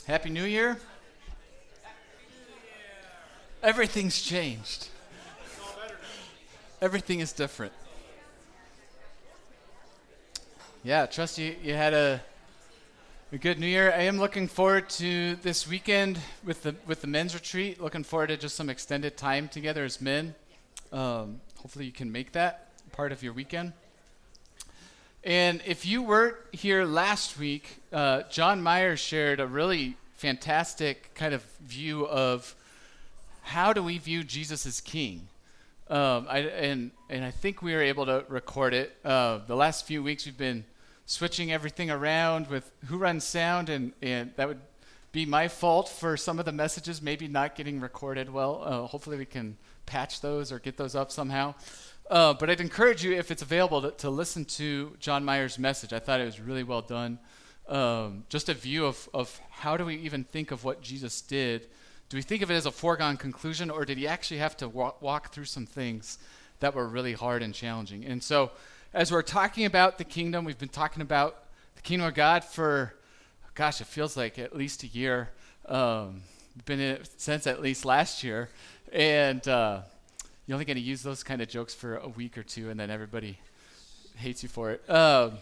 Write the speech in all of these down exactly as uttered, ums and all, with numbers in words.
Happy New Year. Everything's changed. Everything is different. Yeah, trust you you had a, a good New Year. I am looking forward to this weekend with the with the men's retreat. Looking forward to just some extended time together as men. Um, hopefully you can make that part of your weekend. And if you were here last week, uh, John Myers shared a really fantastic kind of view of how do we view Jesus as King. Um, I, and and I think we were able to record it. Uh, the last few weeks we've been switching everything around with who runs sound, and, and that would be my fault for some of the messages maybe not getting recorded well. Uh, hopefully we can patch those or get those up somehow. Uh, but I'd encourage you, if it's available, to, to listen to John Myers' message. I thought it was really well done. Um, just a view of, of how do we even think of what Jesus did. Do we think of it as a foregone conclusion, or did he actually have to walk, walk through some things that were really hard and challenging? And so as we're talking about the kingdom, we've been talking about the kingdom of God for, gosh, it feels like at least a year. Um, been in it since at least last year. And uh, you're only going to use those kind of jokes for a week or two, and then everybody hates you for it. Um,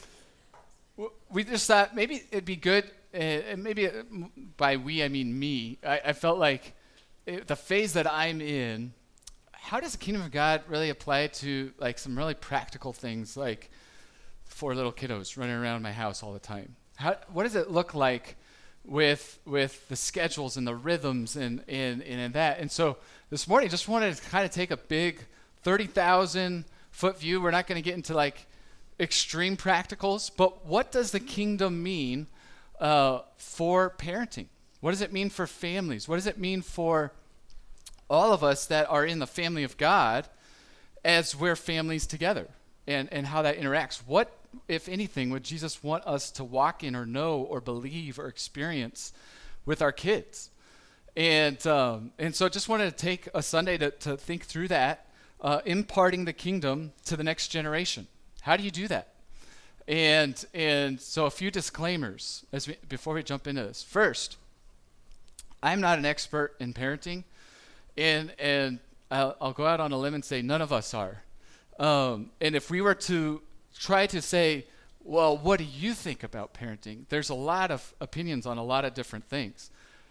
w- we just thought maybe it'd be good, uh, and maybe uh, by we I mean me. I, I felt like it, the phase that I'm in, how does the kingdom of God really apply to like some really practical things, like four little kiddos running around my house all the time? How, what does it look like with with the schedules and the rhythms and and, and that? And so this morning, just wanted to kind of take a big thirty thousand foot view. We're not going to get into like extreme practicals, but what does the kingdom mean uh, for parenting? What does it mean for families? What does it mean for all of us that are in the family of God as we're families together, and, and how that interacts? What, if anything, would Jesus want us to walk in or know or believe or experience with our kids? And um, and so just wanted to take a Sunday to, to think through that, uh, imparting the kingdom to the next generation. How do you do that? And and so a few disclaimers as we, before we jump into this. First, I'm not an expert in parenting, and and I'll, I'll go out on a limb and say none of us are. Um, and if we were to try to say, well, what do you think about parenting? There's a lot of opinions on a lot of different things.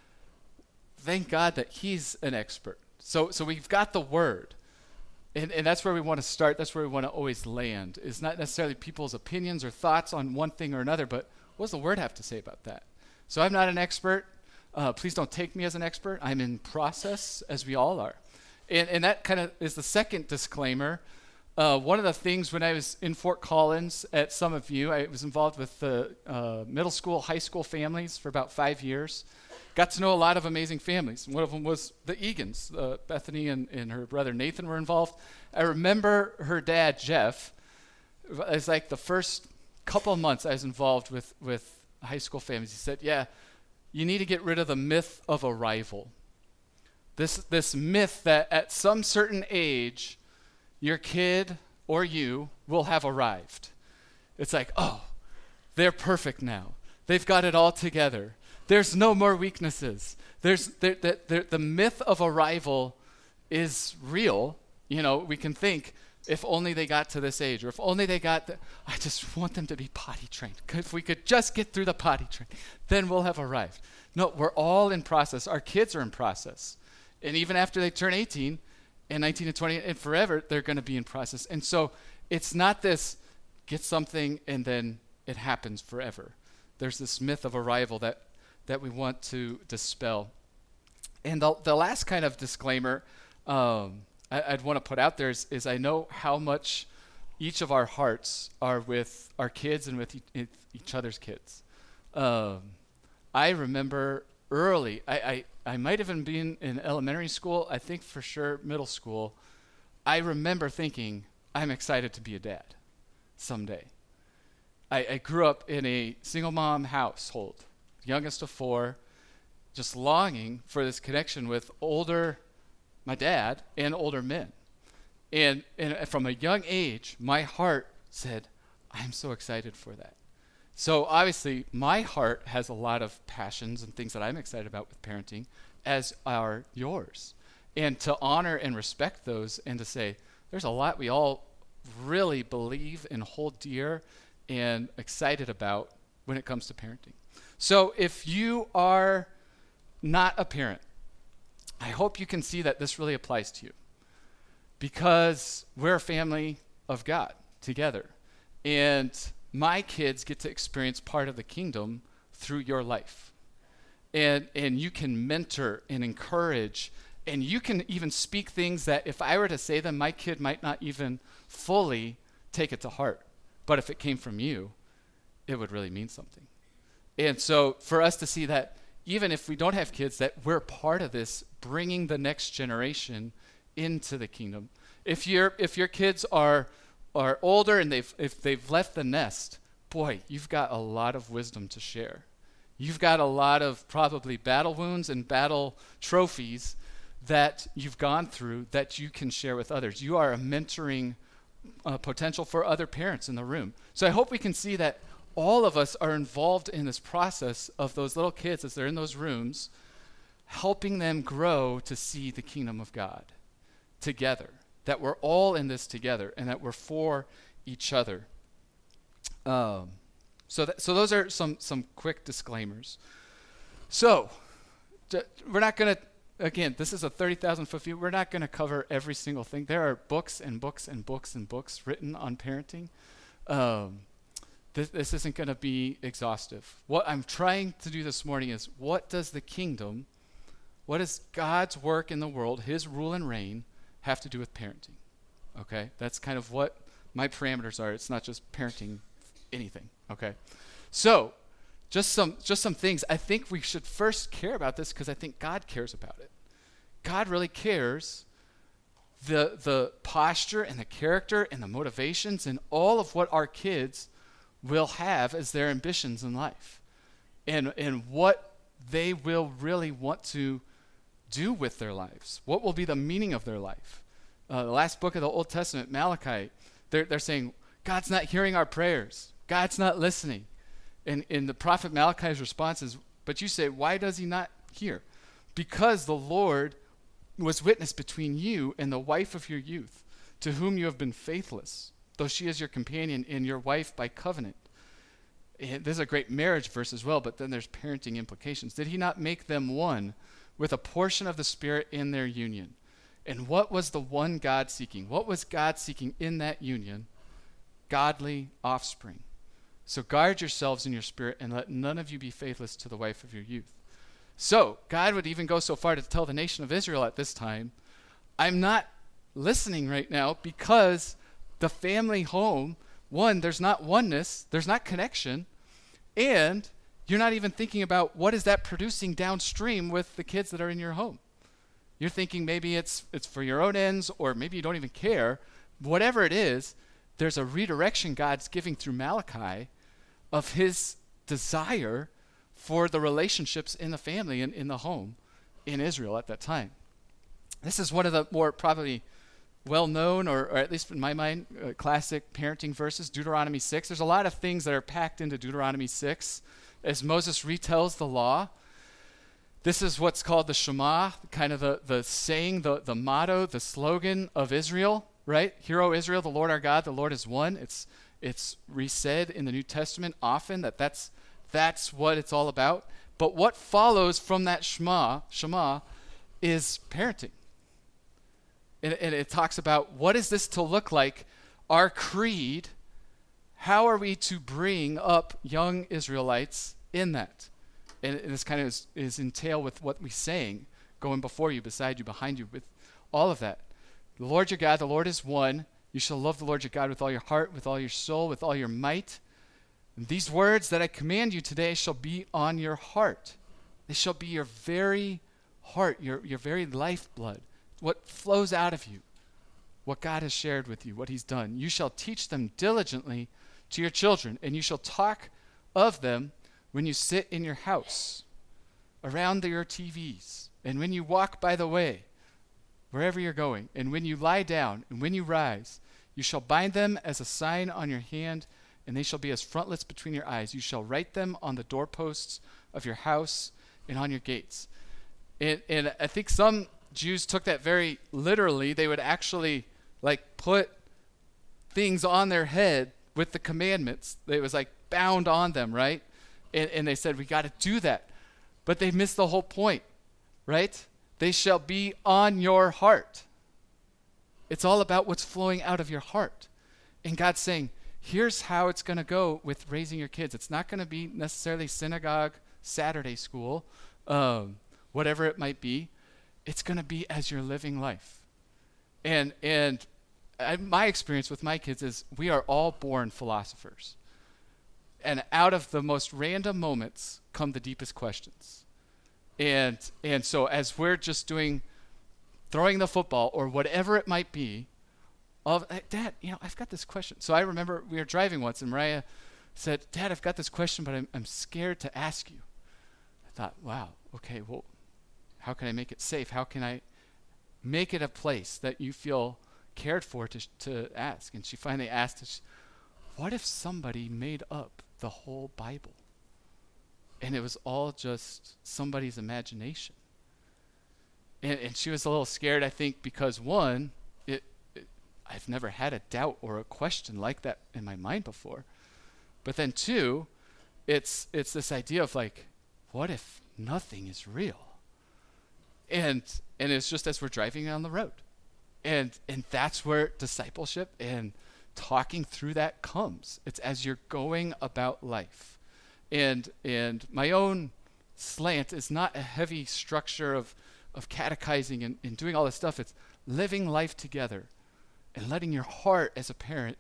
Thank God that he's an expert. So so we've got the word. And and that's where we want to start. That's where we want to always land. It's not necessarily people's opinions or thoughts on one thing or another, but what does the word have to say about that? So I'm not an expert. Uh, please don't take me as an expert. I'm in process, as we all are. And and that kind of is the second disclaimer. Uh, one of the things when I was in Fort Collins at Some of You, I was involved with the uh, middle school, high school families for about five years. Got to know a lot of amazing families. One of them was the Eagans. Uh, Bethany and, and her brother Nathan were involved. I remember her dad, Jeff, it was like the first couple of months I was involved with, with high school families. He said, yeah, you need to get rid of the myth of arrival. This, this myth that at some certain age, your kid or you will have arrived. It's like, oh, they're perfect now. They've got it all together. There's no more weaknesses. There's there, there, there, the myth of arrival is real. You know, we can think, if only they got to this age, or if only they got, the, I just want them to be potty trained. If we could just get through the potty train, then we'll have arrived. No, we're all in process. Our kids are in process. And even after they turn eighteen, and nineteen and twenty, and forever, they're going to be in process. And so it's not this, get something and then it happens forever. There's this myth of arrival that that we want to dispel. And the, the last kind of disclaimer um, I, I'd want to put out there is, is I know how much each of our hearts are with our kids and with e- each other's kids. Um, I remember early, I, I, I might have even been in elementary school, I think for sure middle school, I remember thinking, I'm excited to be a dad someday. I, I grew up in a single mom household, youngest of four, just longing for this connection with older, my dad, and older men. And, and from a young age, my heart said, I'm so excited for that. So obviously, my heart has a lot of passions and things that I'm excited about with parenting, as are yours. And to honor and respect those and to say, there's a lot we all really believe and hold dear and excited about when it comes to parenting. So if you are not a parent, I hope you can see that this really applies to you, because we're a family of God together. And my kids get to experience part of the kingdom through your life. And and you can mentor and encourage, and you can even speak things that if I were to say them, my kid might not even fully take it to heart. But if it came from you, it would really mean something. And so for us to see that even if we don't have kids, that we're part of this, bringing the next generation into the kingdom. If your if your kids are are older and they've if they've left the nest, boy, you've got a lot of wisdom to share. You've got a lot of probably battle wounds and battle trophies that you've gone through that you can share with others. You are a mentoring uh, potential for other parents in the room. So I hope we can see that all of us are involved in this process of those little kids as they're in those rooms, helping them grow to see the kingdom of God together, that we're all in this together and that we're for each other. Um, so that, so those are some some quick disclaimers. So d- we're not going to, again, this is a thirty thousand foot view. We're not going to cover every single thing. There are books and books and books and books written on parenting. Um, this, this isn't going to be exhaustive. What I'm trying to do this morning is, what does the kingdom, what does God's work in the world, his rule and reign, have to do with parenting? Okay, that's kind of what my parameters are. It's not just parenting anything. Okay, so just some just some things. I think we should first care about this because I think God cares about it. God really cares the the posture and the character and the motivations and all of what our kids will have as their ambitions in life, and and what they will really want to do with their lives. What will be the meaning of their life? Uh, the last book of the Old Testament, Malachi, they're, they're saying, God's not hearing our prayers. God's not listening. And, and the prophet Malachi's response is, but you say, why does he not hear? Because the Lord was witness between you and the wife of your youth, to whom you have been faithless, though she is your companion and your wife by covenant. And this is a great marriage verse as well, but then there's parenting implications. Did he not make them one with a portion of the Spirit in their union? And what was the one God seeking? What was God seeking in that union? Godly offspring. So guard yourselves in your spirit and let none of you be faithless to the wife of your youth. So God would even go so far to tell the nation of Israel at this time, I'm not listening right now because the family home, one, there's not oneness, there's not connection, and you're not even thinking about what is that producing downstream with the kids that are in your home. You're thinking maybe it's it's for your own ends, or maybe you don't even care. Whatever it is, there's a redirection God's giving through Malachi of his desire for the relationships in the family and in the home in Israel at that time. This is one of the more probably well-known, or, or at least in my mind, uh, classic parenting verses, Deuteronomy six. There's a lot of things that are packed into Deuteronomy six as Moses retells the law. This is what's called the Shema, kind of the, the saying, the, the motto, the slogan of Israel, right? Hear, O Israel, the Lord our God, the Lord is one. It's it's resaid in the New Testament often that that's, that's what it's all about. But what follows from that Shema, Shema is parenting. And, and it talks about, what is this to look like? Our creed, how are we to bring up young Israelites in that? And, and this kind of is, is entail with what we sang, going before you, beside you, behind you, with all of that. The Lord your God, the Lord is one. You shall love the Lord your God with all your heart, with all your soul, with all your might. And these words that I command you today shall be on your heart. They shall be your very heart, your, your very lifeblood, what flows out of you, what God has shared with you, what he's done. You shall teach them diligently to your children, and you shall talk of them when you sit in your house, around your T Vs, and when you walk by the way, wherever you're going, and when you lie down, and when you rise, you shall bind them as a sign on your hand, and they shall be as frontlets between your eyes. You shall write them on the doorposts of your house and on your gates. And, and I think some Jews took that very literally. They would actually like put things on their head with the commandments. It was like bound on them, right? And, and they said, we got to do that. But they missed the whole point, right? They shall be on your heart. It's all about what's flowing out of your heart. And God's saying, here's how it's going to go with raising your kids. It's not going to be necessarily synagogue, Saturday school, um, whatever it might be. It's going to be as you're living life. And and I, my experience with my kids is we are all born philosophers. And out of the most random moments come the deepest questions. And and so as we're just doing, throwing the football or whatever it might be, of Dad, you know, I've got this question. So I remember we were driving once and Mariah said, Dad, I've got this question, but I'm I'm scared to ask you. I thought, wow, okay, well, how can I make it safe? How can I make it a place that you feel cared for to to ask? And she finally asked us, what if somebody made up the whole Bible? And it was all just somebody's imagination. And, and she was a little scared, I think, because one, it, it I've never had a doubt or a question like that in my mind before. But then two, it's it's this idea of like, what if nothing is real? And and it's just as we're driving on the road. And and that's where discipleship and talking through that comes. It's as you're going about life. And and my own slant is not a heavy structure of, of catechizing and, and doing all this stuff. It's living life together and letting your heart as a parent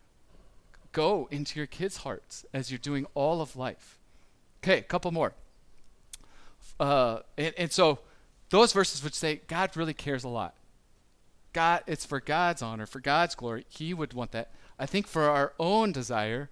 go into your kids' hearts as you're doing all of life. Okay, a couple more. Uh, and, and so those verses would say God really cares a lot. God, it's for God's honor, for God's glory. He would want that. I think for our own desire,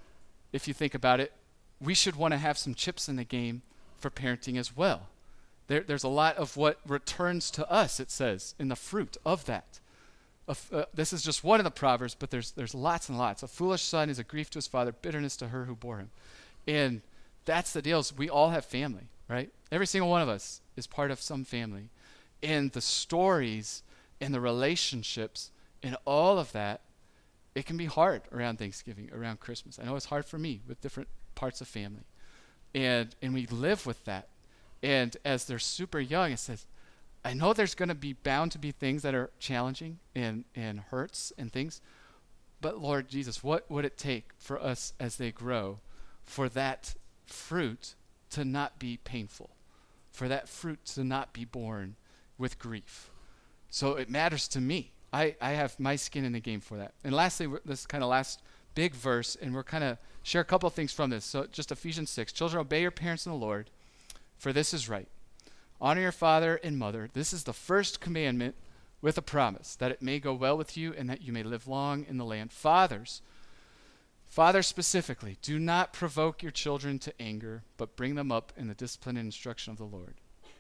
if you think about it, we should want to have some chips in the game for parenting as well. There, there's a lot of what returns to us, it says, in the fruit of that. Of, uh, this is just one of the Proverbs, but there's there's lots and lots. A foolish son is a grief to his father, bitterness to her who bore him. And that's the deal. Is we all have family, right? Every single one of us is part of some family. And the stories and the relationships and all of that, it can be hard around Thanksgiving, around Christmas. I know it's hard for me with different parts of family. And and we live with that. And as they're super young, it says, I know there's going to be bound to be things that are challenging and, and hurts and things. But Lord Jesus, what would it take for us as they grow for that fruit to not be painful, for that fruit to not be born with grief? So it matters to me. I, I have my skin in the game for that. And lastly, this kind of last big verse, and we're kind of share a couple of things from this. So just Ephesians six, children, obey your parents in the Lord, for this is right. Honor your father and mother. This is the first commandment with a promise, that it may go well with you and that you may live long in the land. Fathers, fathers specifically, do not provoke your children to anger, but bring them up in the discipline and instruction of the Lord.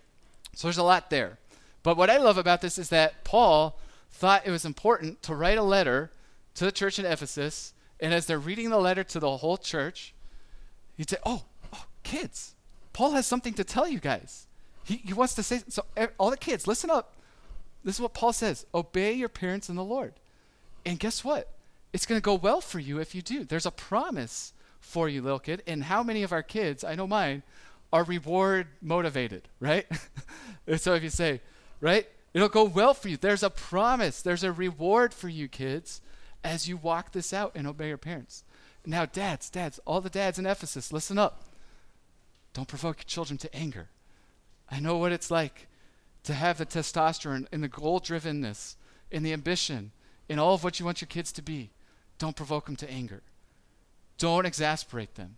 So there's a lot there. But what I love about this is that Paul thought it was important to write a letter to the church in Ephesus, and as they're reading the letter to the whole church, he'd say, oh, oh kids, Paul has something to tell you guys. He, he wants to say, so all the kids, listen up. This is what Paul says. Obey your parents in the Lord. And guess what? It's going to go well for you if you do. There's a promise for you, little kid. And how many of our kids, I know mine, are reward motivated, right? And so if you say, right, it'll go well for you. There's a promise. There's a reward for you, kids, as you walk this out and obey your parents. Now, dads, dads, all the dads in Ephesus, listen up. Don't provoke your children to anger. I know what it's like to have the testosterone and the goal-drivenness and the ambition and all of what you want your kids to be. Don't provoke them to anger. Don't exasperate them.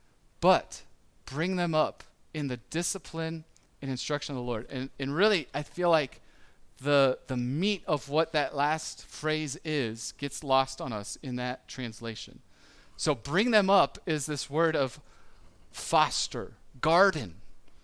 But bring them up in the discipline and instruction of the Lord. And, and really, I feel like the the meat of what that last phrase is gets lost on us in that translation. So bring them up is this word of foster, garden.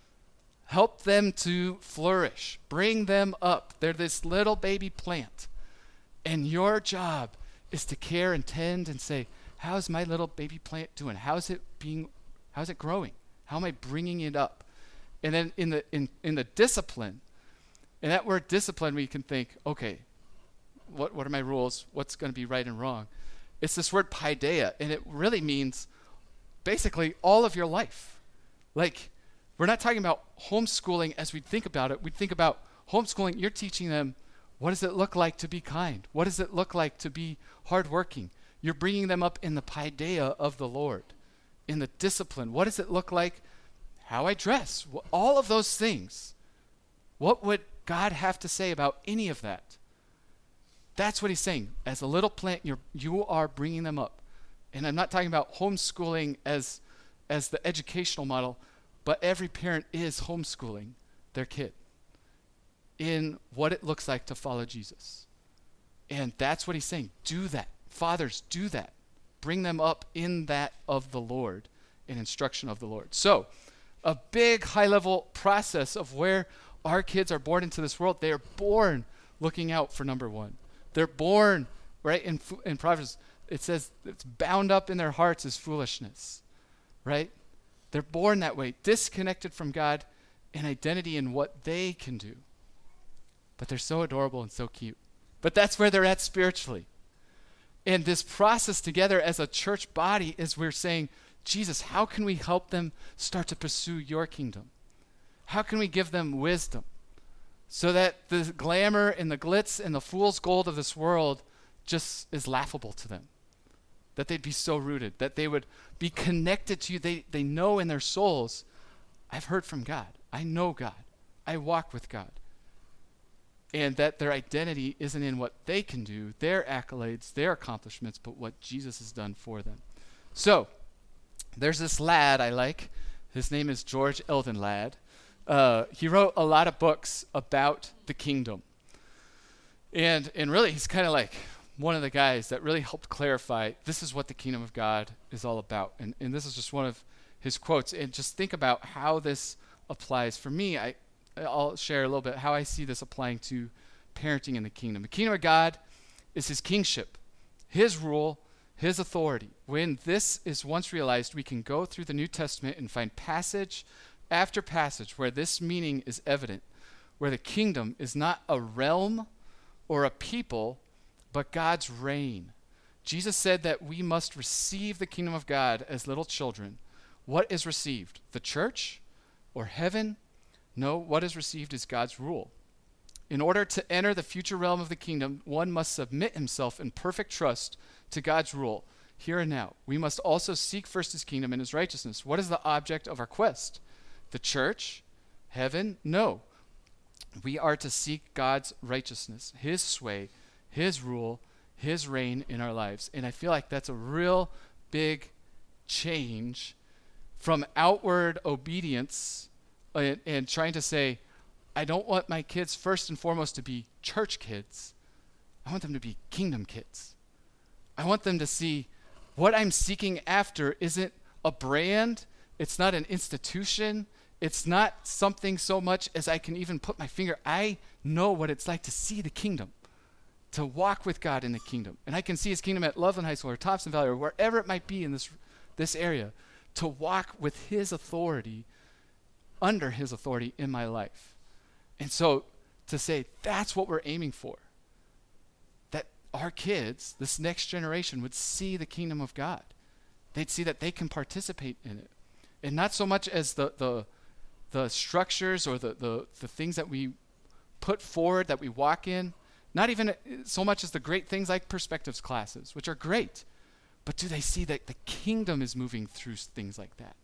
Help them to flourish. Bring them up. They're this little baby plant. And your job is to care and tend and say, how's my little baby plant doing? How's it being, how's it growing? How am I bringing it up? And then in the in, in the discipline, and that word discipline, we can think, okay, what what are my rules? What's going to be right and wrong? It's this word paideia, and it really means basically all of your life. Like, we're not talking about homeschooling as we think about it. We think about homeschooling, you're teaching them, what does it look like to be kind? What does it look like to be hardworking? You're bringing them up in the paideia of the Lord, in the discipline. What does it look like? How I dress, all of those things. What would God have to say about any of that? That's what he's saying. As a little plant, you're, you are bringing them up. And I'm not talking about homeschooling as, as the educational model, but every parent is homeschooling their kid in what it looks like to follow Jesus. And that's what he's saying. Do that. Fathers, do that. Bring them up in that of the Lord, in instruction of the Lord. So, a big high-level process of where our kids are born into this world. They are born looking out for number one. They're born, right, in, in Proverbs, it says it's bound up in their hearts as foolishness, right? They're born that way, disconnected from God and identity in what they can do. But they're so adorable and so cute. But that's where they're at spiritually. And this process together as a church body is we're saying, Jesus, how can we help them start to pursue your kingdom? How can we give them wisdom so that the glamour and the glitz and the fool's gold of this world just is laughable to them? That they'd be so rooted, that they would be connected to you. They, they know in their souls, I've heard from God. I know God. I walk with God. And that their identity isn't in what they can do, their accolades, their accomplishments, but what Jesus has done for them. So, there's this lad I like. His name is George Eldon Ladd. Uh, he wrote a lot of books about the kingdom. And and really, he's kind of like one of the guys that really helped clarify this is what the kingdom of God is all about. And, and this is just one of his quotes. And just think about how this applies. For me, I, I'll share a little bit how I see this applying to parenting in the kingdom. The kingdom of God is his kingship, his rule, his authority. When this is once realized, we can go through the New Testament and find passage after passage where this meaning is evident, where the kingdom is not a realm or a people, but God's reign. Jesus said that we must receive the kingdom of God as little children. What is received? The church or heaven? No, what is received is God's rule. In order to enter the future realm of the kingdom, one must submit himself in perfect trust to God's rule, here and now. We must also seek first his kingdom and his righteousness. What is the object of our quest? The church? Heaven? No. We are to seek God's righteousness, his sway, his rule, his reign in our lives. And I feel like that's a real big change from outward obedience and, and trying to say, I don't want my kids first and foremost to be church kids. I want them to be kingdom kids. I want them to see what I'm seeking after isn't a brand. It's not an institution. It's not something so much as I can even put my finger. I know what it's like to see the kingdom, to walk with God in the kingdom. And I can see his kingdom at Loveland High School or Thompson Valley or wherever it might be in this, this area, to walk with his authority, under his authority in my life. And so to say that's what we're aiming for, that our kids, this next generation, would see the kingdom of God. They'd see that they can participate in it. And not so much as the the, the structures or the, the, the things that we put forward, that we walk in, not even so much as the great things like perspectives classes, which are great, but do they see that the kingdom is moving through things like that?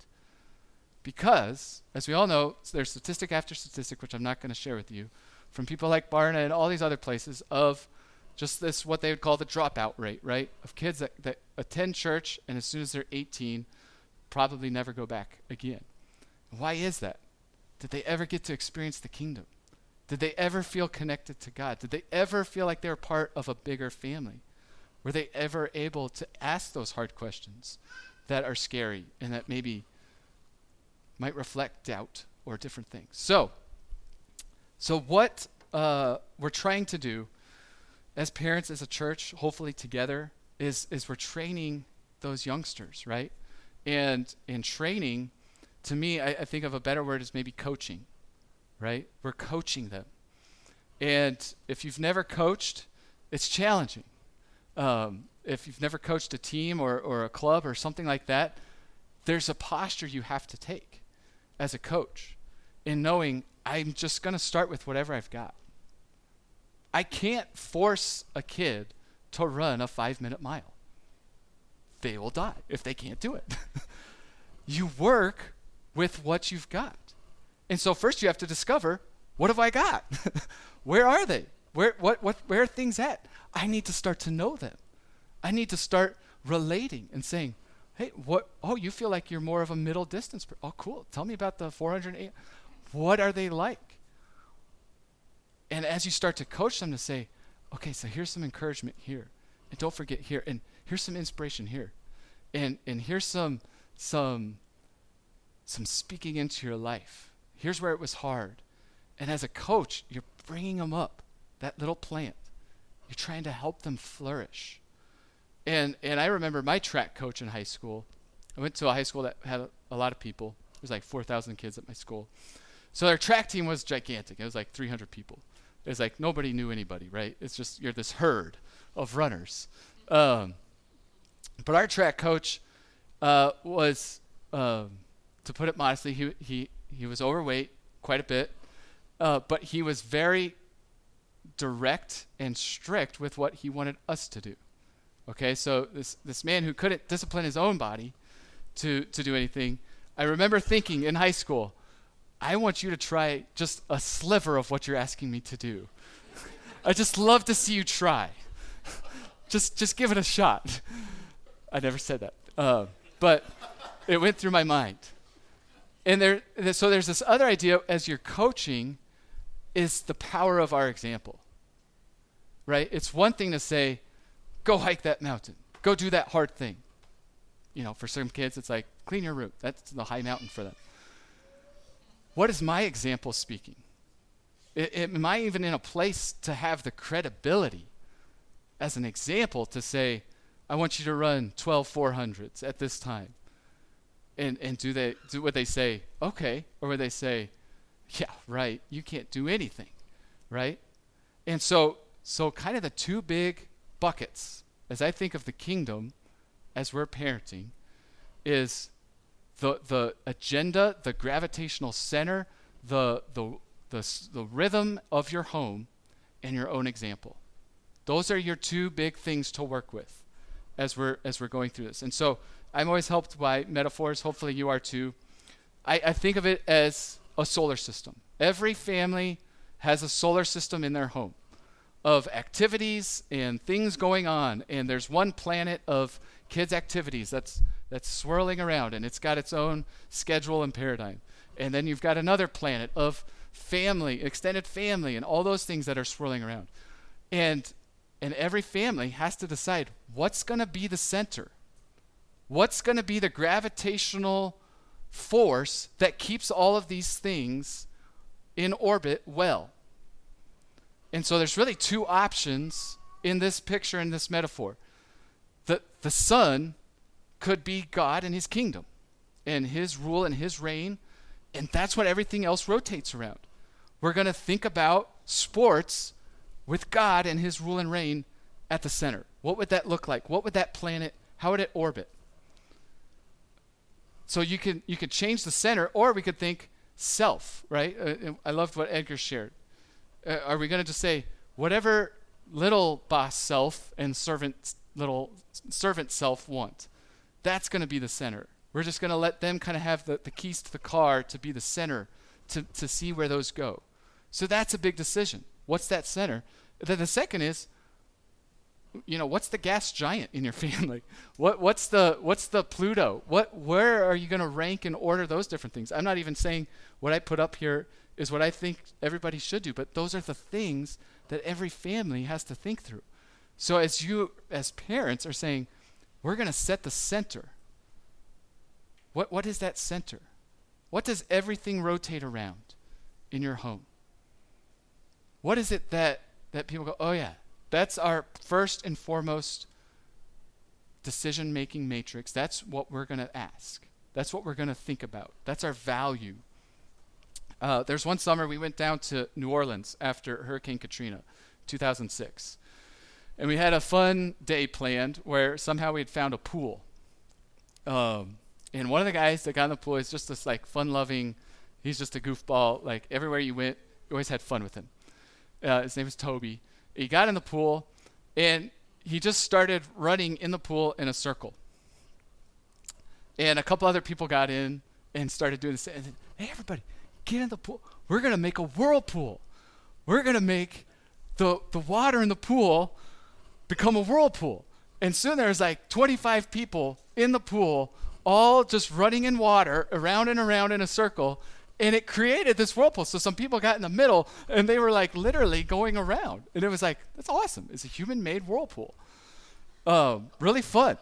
Because, as we all know, there's statistic after statistic, which I'm not going to share with you, from people like Barna and all these other places, of just this, what they would call the dropout rate, right? Of kids that, that attend church and as soon as they're eighteen, probably never go back again. Why is that? Did they ever get to experience the kingdom? Did they ever feel connected to God? Did they ever feel like they were part of a bigger family? Were they ever able to ask those hard questions that are scary and that maybe might reflect doubt or different things? So, so what uh, we're trying to do as parents, as a church, hopefully together, is, is we're training those youngsters, right? And in training, to me, I, I think of a better word as maybe coaching, right? We're coaching them. And if you've never coached, it's challenging. Um, if you've never coached a team or, or a club or something like that, there's a posture you have to take as a coach in knowing I'm just going to start with whatever I've got. I can't force a kid to run a five-minute mile. They will die if they can't do it. You work with what you've got. And so first you have to discover, what have I got? Where are they? Where what what where are things at? I need to start to know them. I need to start relating and saying, hey, what oh, you feel like you're more of a middle distance. Per- oh, cool. Tell me about the four hundred eight. What are they like? And as you start to coach them to say, okay, so here's some encouragement here. And don't forget here. And here's some inspiration here. And and here's some some some speaking into your life. Here's where it was hard. And as a coach, you're bringing them up, that little plant. You're trying to help them flourish. And and I remember my track coach in high school. I went to a high school that had a, a lot of people. There was like four thousand kids at my school. So their track team was gigantic. It was like three hundred people. It was like nobody knew anybody, right? It's just you're this herd of runners. Um, but our track coach uh, was, um, to put it modestly, he he he was overweight quite a bit, uh, but he was very direct and strict with what he wanted us to do. Okay, so this this man who couldn't discipline his own body to to do anything, I remember thinking in high school, I want you to try just a sliver of what you're asking me to do. I just love to see you try. just just give it a shot. I never said that, uh, but it went through my mind. And there, so there's this other idea as you're coaching is the power of our example, right? It's one thing to say, go hike that mountain. Go do that hard thing. You know, for some kids, it's like, clean your room. That's the high mountain for them. What is my example speaking? I, am I even in a place to have the credibility as an example to say, I want you to run twelve four hundreds at this time? And and do they do what they say, okay, or would they say, yeah, right, you can't do anything, right? And so so kind of the two big buckets, as I think of the kingdom, as we're parenting, is the the agenda, the gravitational center, the the the the rhythm of your home, and your own example. Those are your two big things to work with as we're as we're going through this. And so I'm always helped by metaphors. Hopefully you are too. I, I think of it as a solar system. Every family has a solar system in their home of activities and things going on. And there's one planet of kids' activities that's that's swirling around, and it's got its own schedule and paradigm. And then you've got another planet of family, extended family, and all those things that are swirling around. And and every family has to decide what's going to be the center. What's going to be the gravitational force that keeps all of these things in orbit well? And so there's really two options in this picture, in this metaphor. The, the sun could be God and his kingdom and his rule and his reign, and that's what everything else rotates around. We're going to think about sports with God and his rule and reign at the center. What would that look like? What would that planet, how would it orbit? So you can you could change the center, or we could think self, right? Uh, I loved what Edgar shared. Uh, are we going to just say, whatever little boss self and servant little servant self want, that's going to be the center. We're just going to let them kind of have the, the keys to the car to be the center, to, to see where those go. So that's a big decision. What's that center? Then the second is, you know, what's the gas giant in your family? What what's the what's the Pluto? What where are you going to rank and order those different things? I'm not even saying what I put up here is what I think everybody should do, but those are the things that every family has to think through. So as you as parents are saying, we're going to set the center. What what is that center? What does everything rotate around in your home? What is it that that people go, oh yeah, that's our first and foremost decision-making matrix, that's what we're going to ask. That's what we're going to think about. That's our value. Uh, there's one summer we went down to New Orleans after Hurricane Katrina, two thousand six. And we had a fun day planned where somehow we had found a pool. Um, and one of the guys that got in the pool is just this like fun-loving, he's just a goofball. Like everywhere you went, you always had fun with him. Uh, his name was Toby. He got in the pool and he just started running in the pool in a circle. And a couple other people got in and started doing this. And then, hey, everybody, get in the pool. We're going to make a whirlpool. We're going to make the the water in the pool become a whirlpool. And soon there's like twenty-five people in the pool, all just running in water around and around in a circle. And it created this whirlpool. So some people got in the middle and they were like literally going around. And it was like, that's awesome. It's a human-made whirlpool. Um, really fun.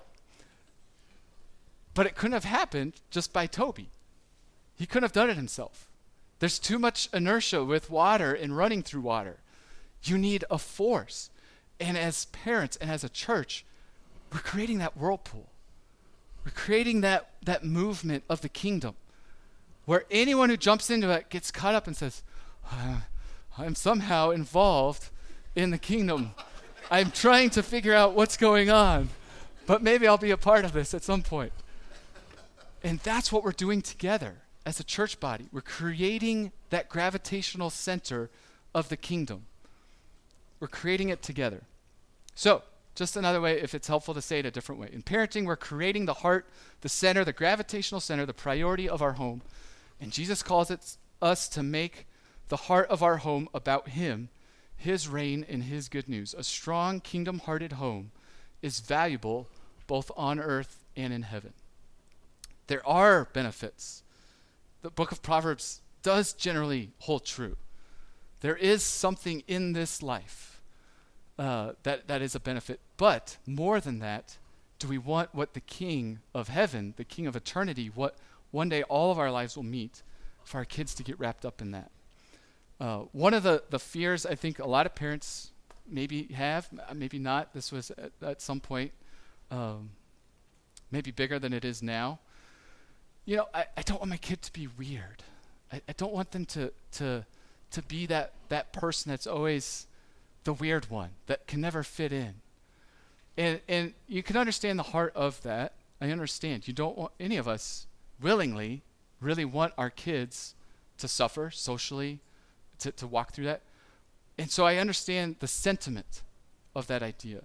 But it couldn't have happened just by Toby. He couldn't have done it himself. There's too much inertia with water and running through water. You need a force. And as parents and as a church, we're creating that whirlpool. We're creating that, that movement of the kingdom where anyone who jumps into it gets caught up and says, uh, I'm somehow involved in the kingdom. I'm trying to figure out what's going on, but maybe I'll be a part of this at some point. And that's what we're doing together as a church body. We're creating that gravitational center of the kingdom. We're creating it together. So, just another way, if it's helpful to say it a different way. In parenting, we're creating the heart, the center, the gravitational center, the priority of our home. And Jesus calls it us to make the heart of our home about him, his reign, and his good news. A strong, kingdom-hearted home is valuable both on earth and in heaven. There are benefits. The book of Proverbs does generally hold true. There is something in this life uh, that, that is a benefit. But more than that, do we want what the King of heaven, the King of eternity, what one day all of our lives will meet, for our kids to get wrapped up in that? Uh, one of the, the fears I think a lot of parents maybe have, maybe not, this was at, at some point um, maybe bigger than it is now. You know, I, I don't want my kid to be weird. I, I don't want them to to to be that, that person that's always the weird one, that can never fit in. And and you can understand the heart of that. I understand. You don't want, any of us willingly really want our kids to suffer socially, to, to walk through that. And so I understand the sentiment of that idea.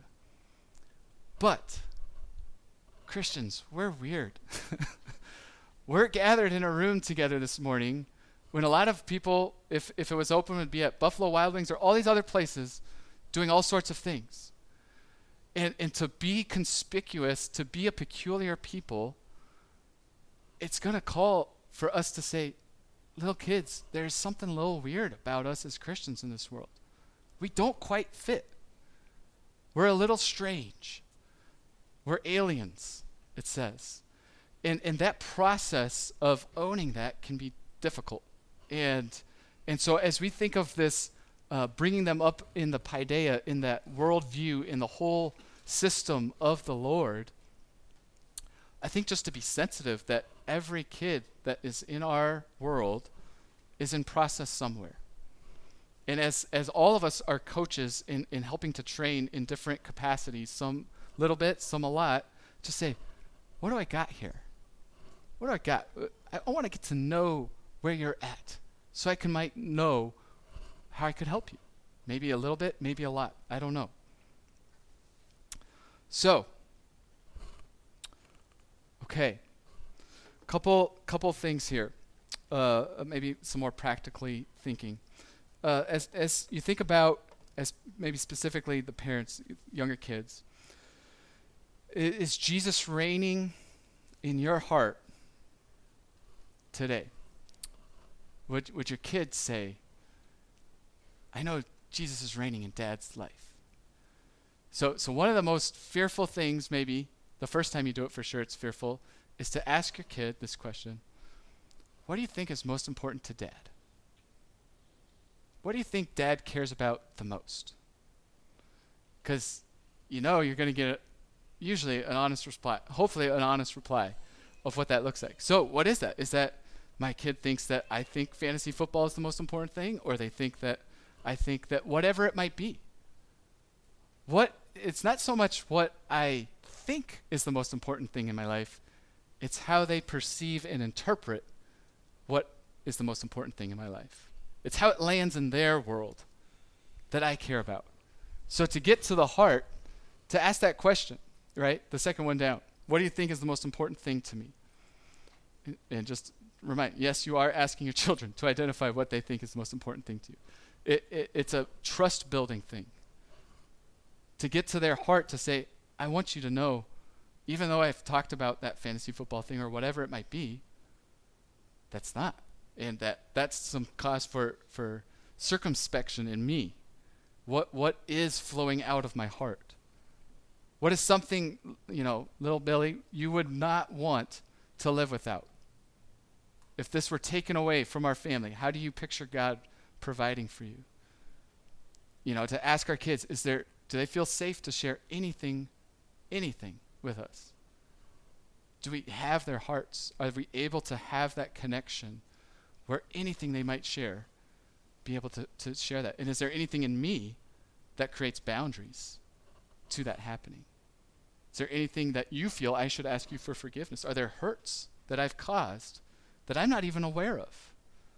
But Christians, we're weird. We're gathered in a room together this morning when a lot of people, if, if it was open, would be at Buffalo Wild Wings or all these other places doing all sorts of things. And, and to be conspicuous, to be a peculiar people, it's going to call for us to say, little kids, there's something a little weird about us as Christians in this world. We don't quite fit. We're a little strange. We're aliens, it says. And and that process of owning that can be difficult. And and so as we think of this, uh, bringing them up in the paideia, in that worldview, in the whole system of the Lord, I think just to be sensitive that every kid that is in our world is in process somewhere. And as as all of us are coaches in, in helping to train in different capacities, some little bit, some a lot, to say, what do I got here? What do I got? I, I want to get to know where you're at so I can might know how I could help you. Maybe a little bit, maybe a lot. I don't know. So, okay. Couple couple things here. Uh, maybe some more practically thinking. Uh, as as you think about, as maybe specifically the parents, younger kids, is Jesus reigning in your heart today? Would would your kids say, I know Jesus is reigning in Dad's life? So so one of the most fearful things, maybe, the first time you do it for sure it's fearful, is to ask your kid this question: what do you think is most important to Dad? What do you think Dad cares about the most? Because you know you're going to get usually an honest reply, hopefully an honest reply of what that looks like. So what is that? Is that my kid thinks that I think fantasy football is the most important thing, or they think that I think that whatever it might be? What, it's not so much what I think is the most important thing in my life, it's how they perceive and interpret what is the most important thing in my life. It's how it lands in their world that I care about. So to get to the heart, to ask that question, right? The second one down. What do you think is the most important thing to me? And, and just remind, yes, you are asking your children to identify what they think is the most important thing to you. It, it, it's a trust-building thing. To get to their heart to say, I want you to know, even though I've talked about that fantasy football thing or whatever it might be, that's not. And that that's some cause for, for circumspection in me. What what is flowing out of my heart? What is something, you know, little Billy, you would not want to live without? If this were taken away from our family, how do you picture God providing for you? You know, to ask our kids, is there, do they feel safe to share anything, anything with us? Do we have their hearts? Are we able to have that connection where anything they might share, be able to, to share that? And is there anything in me that creates boundaries to that happening? Is there anything that you feel I should ask you for forgiveness? Are there hurts that I've caused that I'm not even aware of?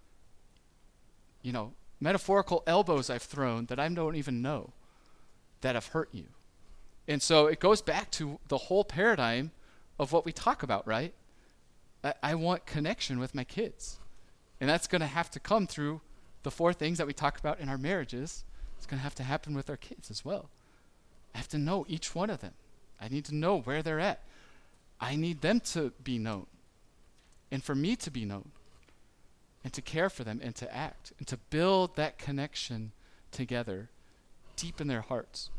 You know, metaphorical elbows I've thrown that I don't even know that have hurt you. And so it goes back to the whole paradigm of what we talk about, right? I, I want connection with my kids. And that's going to have to come through the four things that we talk about in our marriages. It's going to have to happen with our kids as well. I have to know each one of them. I need to know where they're at. I need them to be known. And for me to be known. And to care for them and to act. And to build that connection together deep in their hearts.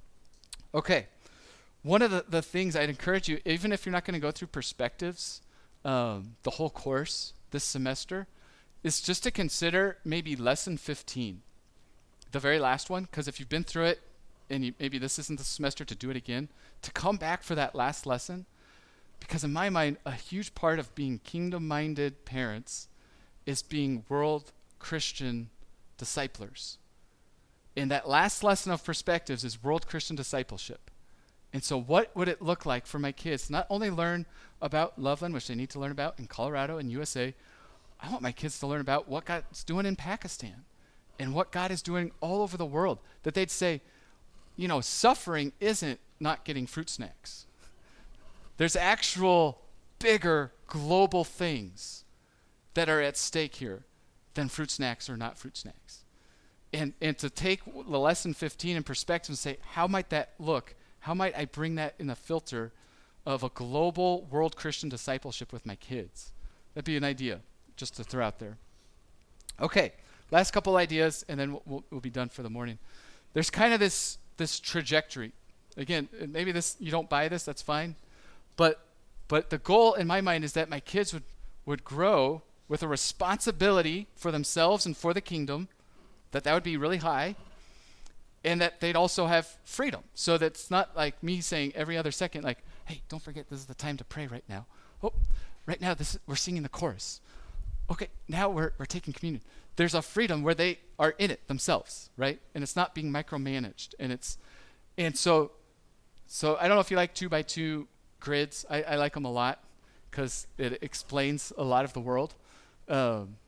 Okay. One of the, the things I'd encourage you, even if you're not going to go through perspectives, um, the whole course this semester, is just to consider maybe lesson fifteen, the very last one, because if you've been through it and you, maybe this isn't the semester to do it again, to come back for that last lesson, because in my mind, a huge part of being kingdom-minded parents is being world Christian disciplers. And that last lesson of perspectives is world Christian discipleship. And so what would it look like for my kids to not only learn about Loveland, which they need to learn about in Colorado and U S A, I want my kids to learn about what God's doing in Pakistan and what God is doing all over the world. That they'd say, you know, suffering isn't not getting fruit snacks. There's actual bigger global things that are at stake here than fruit snacks or not fruit snacks. And and to take the lesson fifteen in perspective and say, how might that look? How might I bring that in the filter of a global world Christian discipleship with my kids? That'd be an idea just to throw out there. Okay, last couple ideas, and then we'll, we'll, we'll be done for the morning. There's kind of this this trajectory. Again, maybe this you don't buy this, that's fine. But but the goal in my mind is that my kids would, would grow with a responsibility for themselves and for the kingdom, that that would be really high, and that they'd also have freedom. So that's not like me saying every other second, like, hey, don't forget this is the time to pray right now. Oh, right now this is, we're singing the chorus. Okay, now we're we're taking communion. There's a freedom where they are in it themselves, right? And it's not being micromanaged. And it's and so so I don't know if you like two by two grids. I, I like them a lot because it explains a lot of the world. Um,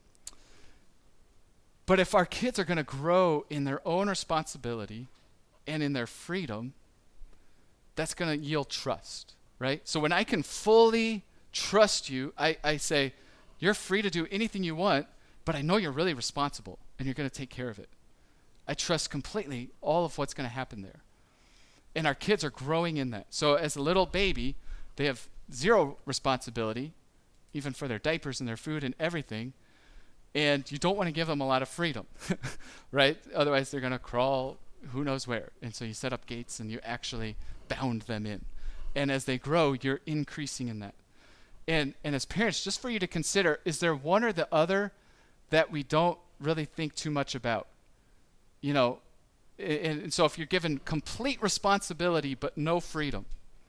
but if our kids are going to grow in their own responsibility and in their freedom, that's going to yield trust, right? So when I can fully trust you, I, I say, you're free to do anything you want, but I know you're really responsible and you're going to take care of it. I trust completely all of what's going to happen there. And our kids are growing in that. So as a little baby, they have zero responsibility, even for their diapers and their food and everything. And you don't want to give them a lot of freedom, right? Otherwise, they're going to crawl who knows where. And so you set up gates and you actually bound them in. And as they grow, you're increasing in that. And and as parents, just for you to consider, is there one or the other that we don't really think too much about? You know, and, and so if you're given complete responsibility but no freedom,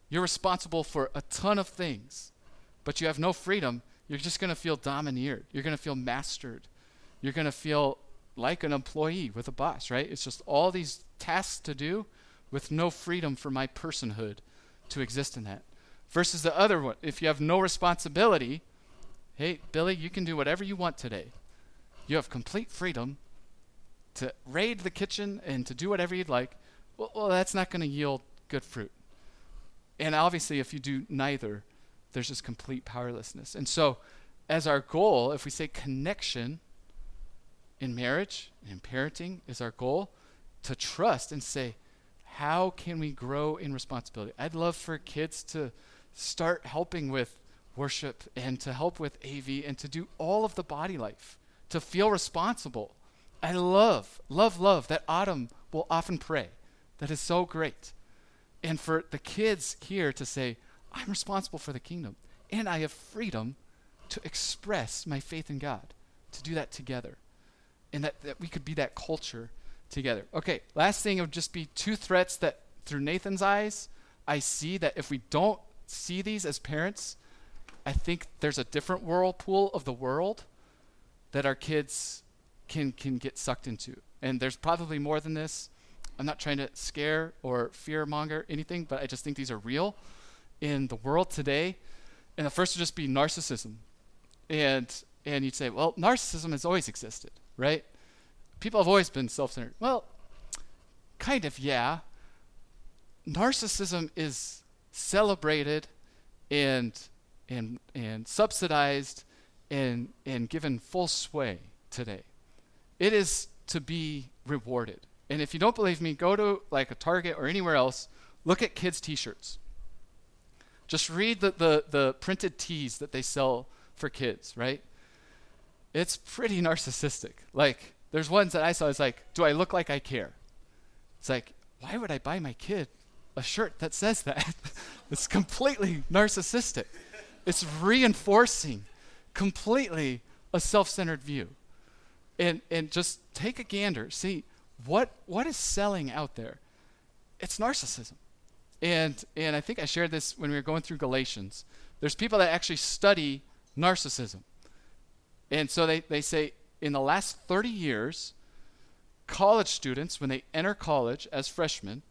You're responsible for a ton of things, but you have no freedom. You're just going to feel domineered. You're going to feel mastered. You're going to feel like an employee with a boss, right? It's just all these tasks to do with no freedom for my personhood to exist in that. Versus the other one, if you have no responsibility, hey, Billy, you can do whatever you want today. You have complete freedom to raid the kitchen and to do whatever you'd like. Well, well that's not going to yield good fruit. And obviously, if you do neither, there's just complete powerlessness. And so, as our goal, if we say connection in marriage and in parenting is our goal, to trust and say, how can we grow in responsibility? I'd love for kids to start helping with worship and to help with A V and to do all of the body life, to feel responsible. I love, love, love that Autumn will often pray. That is so great. And for the kids here to say, I'm responsible for the kingdom, and I have freedom to express my faith in God, to do that together, and that, that we could be that culture together. Okay, last thing would just be two threats that through Nathan's eyes, I see that if we don't see these as parents, I think there's a different whirlpool of the world that our kids can can get sucked into. And there's probably more than this. I'm not trying to scare or fear monger anything, but I just think these are real in the world today. And the first would just be narcissism. And and you'd say, well, narcissism has always existed, right? People have always been self-centered. Well, kind of, yeah. Narcissism is celebrated and and and subsidized and and given full sway today. It is to be rewarded. And if you don't believe me, go to like a Target or anywhere else, look at kids' t-shirts. Just read the, the, the printed tees that they sell for kids, right? It's pretty narcissistic. Like, there's ones that I saw, it's like, do I look like I care? It's like, why would I buy my kid a shirt that says that? It's completely narcissistic. It's reinforcing completely a self-centered view. And and just take a gander. See, what what is selling out there? It's narcissism. And and I think I shared this when we were going through Galatians. There's people that actually study narcissism. And so they, they say in the last thirty years, college students, when they enter college as freshmen,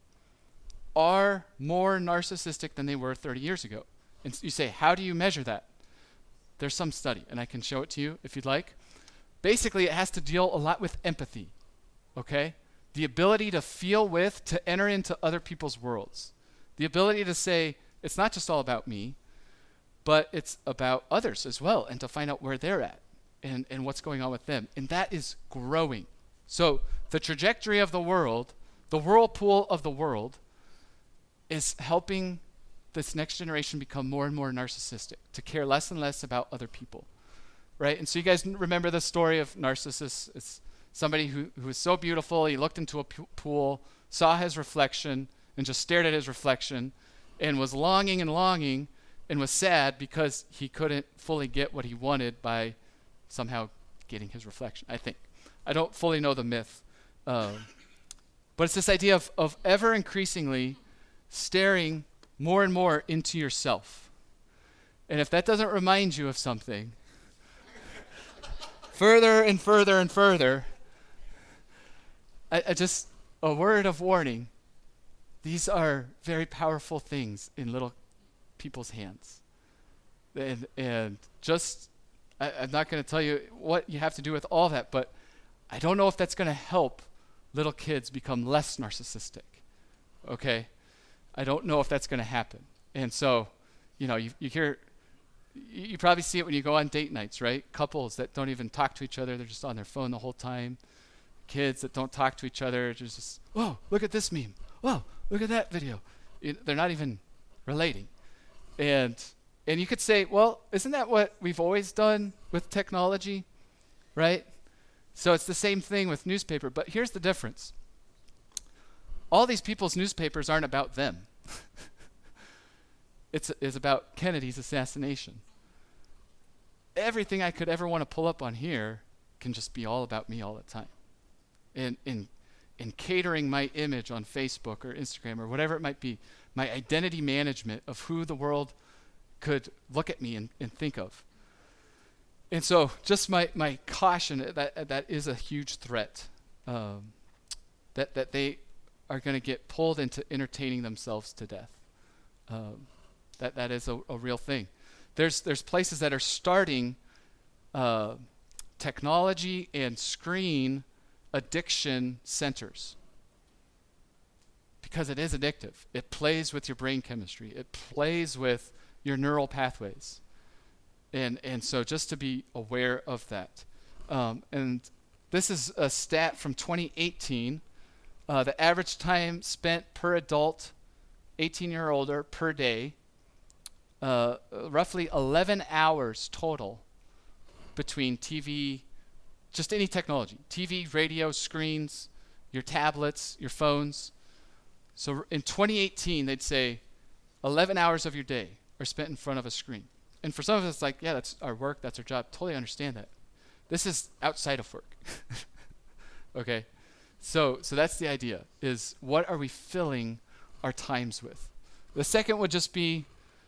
are more narcissistic than they were thirty years ago. And you say, how do you measure that? There's some study, and I can show it to you if you'd like. Basically, it has to deal a lot with empathy, okay? The ability to feel with, to enter into other people's worlds. The ability to say, it's not just all about me, but it's about others as well, and to find out where they're at and, and what's going on with them. And that is growing. So the trajectory of the world, the whirlpool of the world, is helping this next generation become more and more narcissistic, to care less and less about other people, right? And so you guys remember the story of Narcissus. It's somebody who, who was so beautiful, he looked into a p- pool, saw his reflection, and just stared at his reflection, and was longing and longing, and was sad because he couldn't fully get what he wanted by somehow getting his reflection, I think. I don't fully know the myth. Um, but it's this idea of, of ever increasingly staring more and more into yourself. And if that doesn't remind you of something, further and further and further, I, I just, a word of warning, these are very powerful things in little people's hands. And, and just, I, I'm not going to tell you what you have to do with all that, but I don't know if that's going to help little kids become less narcissistic, okay? I don't know if that's going to happen. And so, you know, you, you hear, you, you probably see it when you go on date nights, right? Couples that don't even talk to each other, they're just on their phone the whole time. Kids that don't talk to each other, just, whoa, look at this meme. Whoa, look at that video. It, they're not even relating. And and you could say, well, isn't that what we've always done with technology, right? So it's the same thing with newspaper, but here's the difference. All these people's newspapers aren't about them. it's, it's about Kennedy's assassination. Everything I could ever want to pull up on here can just be all about me all the time. And in in catering my image on Facebook or Instagram or whatever it might be. my identity management of who the world could look at me and, and think of. And so just my, my caution, that that is a huge threat, um, that, that they are going to get pulled into entertaining themselves to death. Um, that that is a, a real thing. There's there's places that are starting uh, technology and screen addiction centers because it is addictive. It plays with your brain chemistry. It plays with your neural pathways. And and so just to be aware of that. Um, and this is a stat from twenty eighteen. Uh, the average time spent per adult, eighteen year older, per day, uh, roughly eleven hours total between T V, just any technology, T V, radio, screens, your tablets, your phones. So in twenty eighteen, they'd say eleven hours of your day are spent in front of a screen. And for some of us, it's like, yeah, that's our work, that's our job. Totally understand that. This is outside of work. Okay? So so that's the idea, is what are we filling our times with? The second would just be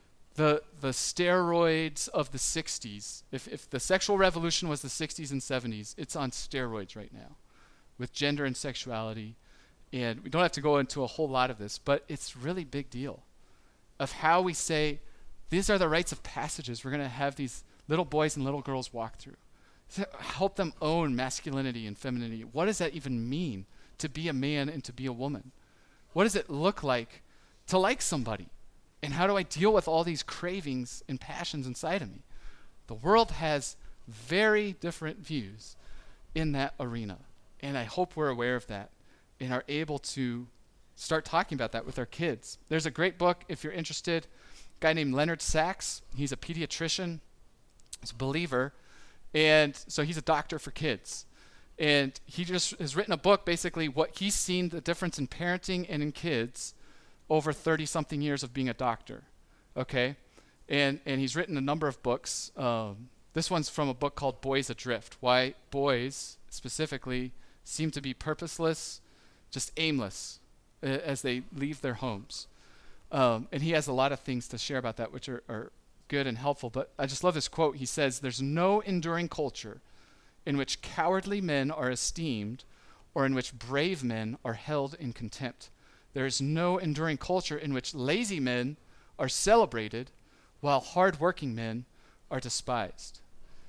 the the steroids of the sixties. If if the sexual revolution was the sixties and seventies, it's on steroids right now with gender and sexuality. And we don't have to go into a whole lot of this, but it's really big deal of how we say, these are the rites of passages we're going to have these little boys and little girls walk through. So help them own masculinity and femininity. What does that even mean to be a man and to be a woman? What does it look like to like somebody? And how do I deal with all these cravings and passions inside of me? The world has very different views in that arena. And I hope we're aware of that and are able to start talking about that with our kids. There's a great book, if you're interested, a guy named Leonard Sachs. He's a pediatrician. He's a believer. And so he's a doctor for kids. And he just has written a book, basically what he's seen the difference in parenting and in kids over thirty-something years of being a doctor. Okay? And and he's written a number of books. Um, this one's from a book called Boys Adrift, why boys specifically seem to be purposeless, just aimless uh, as they leave their homes. Um, and he has a lot of things to share about that, which are, are good and helpful. But I just love this quote. He says, "There's no enduring culture in which cowardly men are esteemed or in which brave men are held in contempt. There is no enduring culture in which lazy men are celebrated while hardworking men are despised."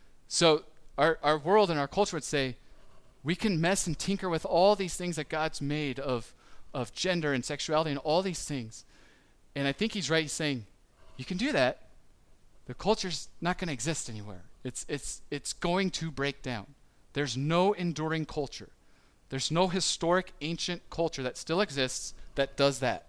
So our, our world and our culture would say, we can mess and tinker with all these things that God's made of, of gender and sexuality and all these things. And I think he's right saying, you can do that. The culture's not going to exist anywhere. It's, it's, it's going to break down. There's no enduring culture. There's no historic, ancient culture that still exists that does that.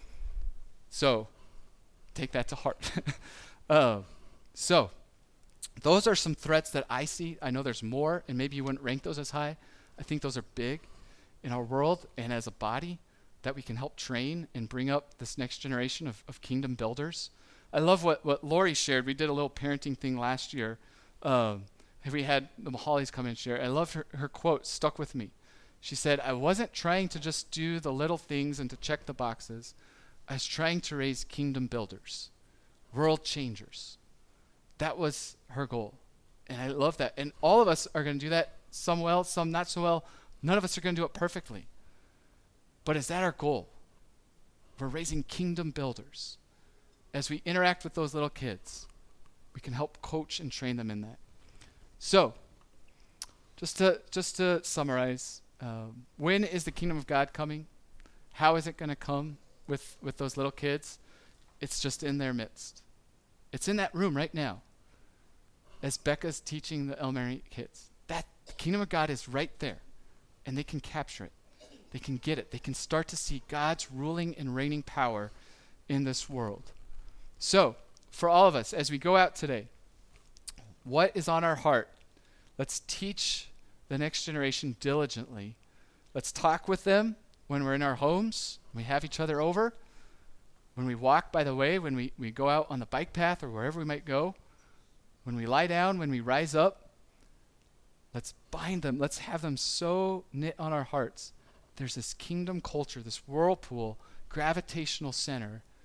So, take that to heart. uh, so, those are some threats that I see. I know there's more, and maybe you wouldn't rank those as high. I think those are big in our world and as a body that we can help train and bring up this next generation of, of kingdom builders. I love what, what Lori shared. We did a little parenting thing last year. Um, we had the Mahalis come and share. I loved her, her quote, stuck with me. She said, "I wasn't trying to just do the little things and to check the boxes. I was trying to raise kingdom builders, world changers." That was her goal. And I love that. And all of us are going to do that, some well, some not so well. None of us are going to do it perfectly. But is that our goal? We're raising kingdom builders. As we interact with those little kids, we can help coach and train them in that. So, just to just to summarize, um, when is the kingdom of God coming? How is it going to come with, with those little kids? It's just in their midst. It's in that room right now. As Becca's teaching the El Mary kids, that the kingdom of God is right there, and they can capture it. They can get it. They can start to see God's ruling and reigning power in this world. So, for all of us, as we go out today, what is on our heart? Let's teach the next generation diligently. Let's talk with them when we're in our homes, when we have each other over, when we walk by the way, when we, we go out on the bike path or wherever we might go, when we lie down, when we rise up. Let's bind them. Let's have them so knit on our hearts. There's this kingdom culture, this whirlpool, gravitational center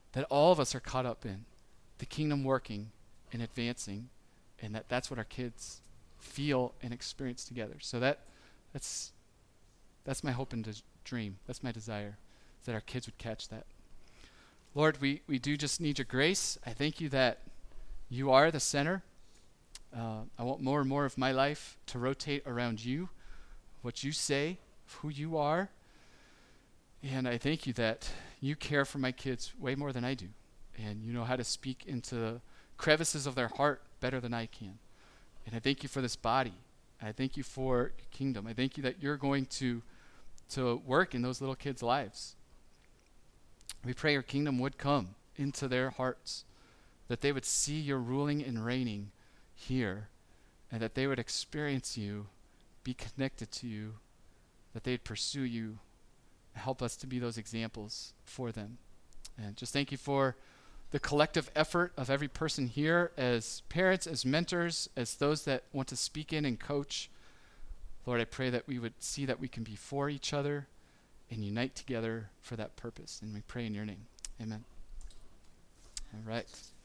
that all of us are caught up in, the kingdom working and advancing, and that that's what our kids feel and experience together. So that that's that's my hope and des- dream. That's my desire, is that our kids would catch that. Lord, we, we do just need your grace. I thank you that you are the center. Uh, I want more and more of my life to rotate around you, what you say, who you are. And I thank you that you care for my kids way more than I do. And you know how to speak into the crevices of their heart better than I can. And I thank you for this body. I thank you for your kingdom. I thank you that you're going to, to work in those little kids' lives. We pray your kingdom would come into their hearts, that they would see your ruling and reigning here, and that they would experience you, be connected to you, that they'd pursue you. Help us to be those examples for them. And just thank you for the collective effort of every person here as parents, as mentors, as those that want to speak in and coach. Lord, I pray that we would see that we can be for each other and unite together for that purpose. And we pray in your name. Amen. All right.